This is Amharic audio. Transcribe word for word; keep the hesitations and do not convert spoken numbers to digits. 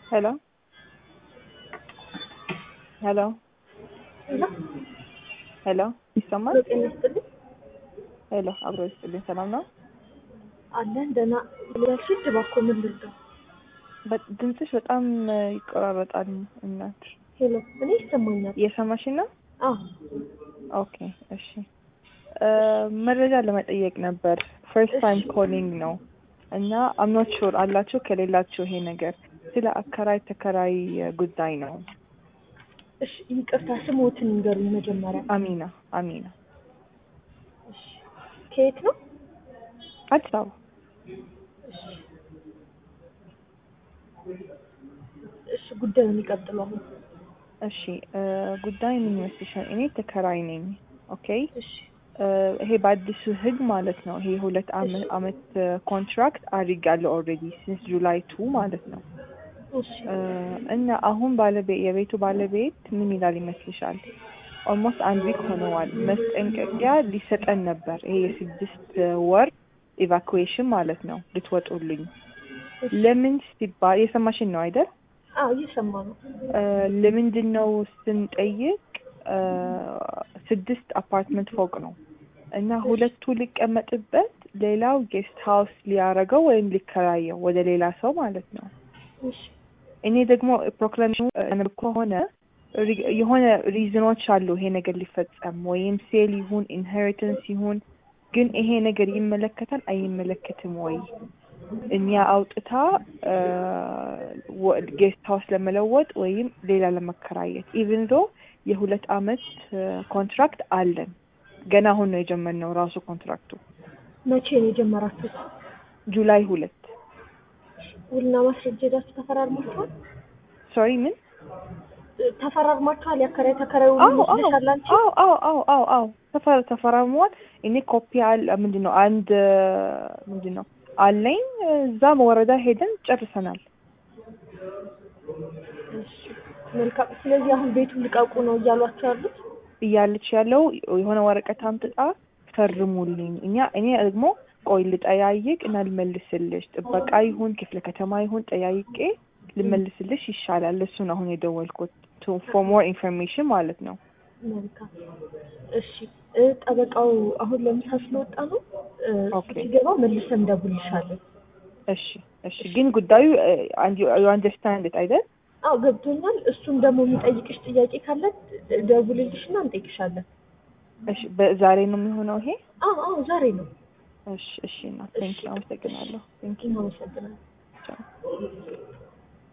Hello? Hello? Hello? Hello? ይሰማል? ጤና ይስጥልኝ። ሄሎ አብሮ ይስጥልኝ። ሰላም ነው? አለን ደህና። ለሽድ እባክዎ ምን ልርዳው? ድምፅሽ በጣም ይቆራረጣል እናት። ሄሎ እኔ ይሰማኛል። እየሰማሽኝ ነው? አዎ። ኦኬ እሺ። መረጃ ለመጠየቅ ነበር። ፈርስት ታይም ኮሊንግ ነው እና አም ኖት ሹር አላችሁ ከሌላችሁ ይሄ ነገር ስለ አከራይ ተከራይ ጉዳይ ነው። እሺ ይቅርታ ስሞትን ንገሩኝ መጀመሪያ። አሚና አሚና። እሺ ከየት ነው? አዲስ አበባ። እሺ ጉዳዩን ይቀጥሉ አሁን። እሺ ጉዳይ ምን ይመስልሻል? እኔ ተከራይ ነኝ። ኦኬ እሺ ይሄ በአዲሱ ህግ ማለት ነው። ይሄ ሁለት አመት ኮንትራክት አድርጋለሁ ኦልሬዲ ሲንስ ጁላይ ቱ ማለት ነው። እሺ እና አሁን ባለቤት የቤቱ ባለቤት ምን ይላል ይመስልሻል? ኦልሞስት አንድ ዊክ ሆነዋል። መስጠንቀቂያ ሊሰጠን ነበር። ይሄ የስድስት ወር ኢቫኩዌሽን ማለት ነው ልትወጡልኝ። ለምን ሲባል የሰማሽን ነው አይደል? አዎ እየሰማ ነው። ለምንድን ነው ስንጠይቅ ስድስት አፓርትመንት ፎቅ ነው እና ሁለቱ ሊቀመጥበት ሌላው ጌስት ሃውስ ሊያረገው ወይም ሊከራየው ወደ ሌላ ሰው ማለት ነው። እሺ እኔ ደግሞ ፕሮክላሜሽኑ ከሆነ የሆነ ሪዝኖች አሉ ይሄ ነገር ሊፈጸም ወይም ሴል ይሁን ኢንሄሪተንስ ይሁን ግን ይሄ ነገር ይመለከታል አይመለከትም ወይ እኛ አውጥታ ጌስት ሃውስ ለመለወጥ ወይም ሌላ ለመከራየት ኢቭን ዶ የሁለት አመት ኮንትራክት አለን። ገና አሁን ነው የጀመርነው ራሱ ኮንትራክቱ። መቼ ነው የጀመራችሁት? ጁላይ ሁለት። ውልና ማስረጃ ሄዳችሁ ተፈራርማችኋል? ሶሪ ምን ተፈራርማችኋል? ያከራይ ተከራዩ ልትሻላችሁ? አዎ አዎ አዎ አዎ አዎ ተፈራ ተፈራርሟል። እኔ ኮፒ አለ ምንድነው አንድ ምንድነው አለኝ እዛ ወረዳ ሄደን ጨርሰናል። እሺ መልካም። ስለዚህ አሁን ቤቱን ልቀቁ ነው እያሏችሁ ያሉት? እያለች ያለው የሆነ ወረቀት አምጥታ ፈርሙልኝ። እኛ እኔ ደግሞ ቆይ ልጠያይቅ እና ልመልስልሽ ጥበቃ ይሁን ክፍለ ከተማ ይሁን ጠያይቄ ልመልስልሽ ይሻላል። እሱን አሁን የደወልኩት to for more information ማለት ነው። መልካም እሺ። ጠበቃው አሁን ለምሳ ስለወጣ ነው ሲገባ መልሰን እንደውልልሻለን። እሺ እሺ። ግን ጉዳዩ you understand it አይደል? አዎ ገብቶኛል። እሱም ደግሞ የሚጠይቅሽ ጥያቄ ካለ ደውልልሽና እንጠይቅሻለን። እሺ በዛሬ ነው የሚሆነው ይሄ? አዎ አዎ ዛሬ ነው። እሺ እሺ። እና ቴንክ ዩ አመሰግናለሁ። ቴንክ ዩ አመሰግናለሁ።